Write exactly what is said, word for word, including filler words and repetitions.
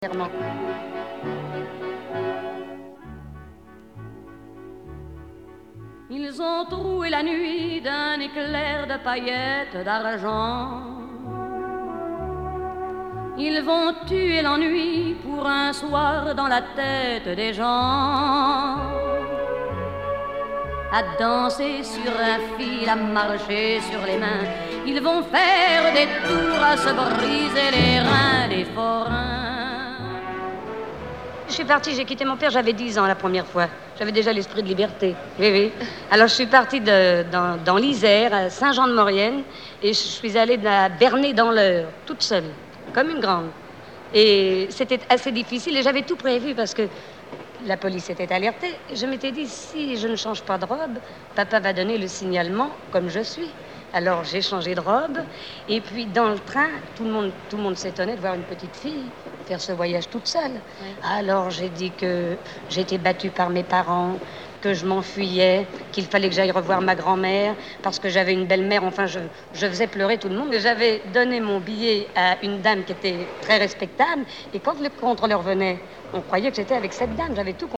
Clairement. Ils ont troué la nuit d'un éclair de paillettes d'argent. Ils vont tuer l'ennui pour un soir dans la tête des gens. À danser sur un fil, à marcher sur les mains. Ils vont faire des tours à se briser les reins, les forains. Je suis partie, j'ai quitté mon père, j'avais dix ans la première fois. J'avais déjà l'esprit de liberté. Oui, oui. Alors je suis partie de, dans, dans l'Isère, à Saint-Jean-de-Maurienne, et je suis allée à Bernay dans l'Eure, toute seule, comme une grande. Et c'était assez difficile, et j'avais tout prévu parce que la police était alertée. Je m'étais dit, si je ne change pas de robe, papa va donner le signalement comme je suis. Alors j'ai changé de robe, et puis dans le train, tout le monde, tout le monde s'étonnait de voir une petite fille faire ce voyage toute seule. Oui. Alors j'ai dit que j'étais battue par mes parents, que je m'enfuyais, qu'il fallait que j'aille revoir ma grand-mère, parce que j'avais une belle-mère, enfin je, je faisais pleurer tout le monde. J'avais donné mon billet à une dame qui était très respectable, et quand le contrôleur venait, on croyait que j'étais avec cette dame, j'avais tout compris.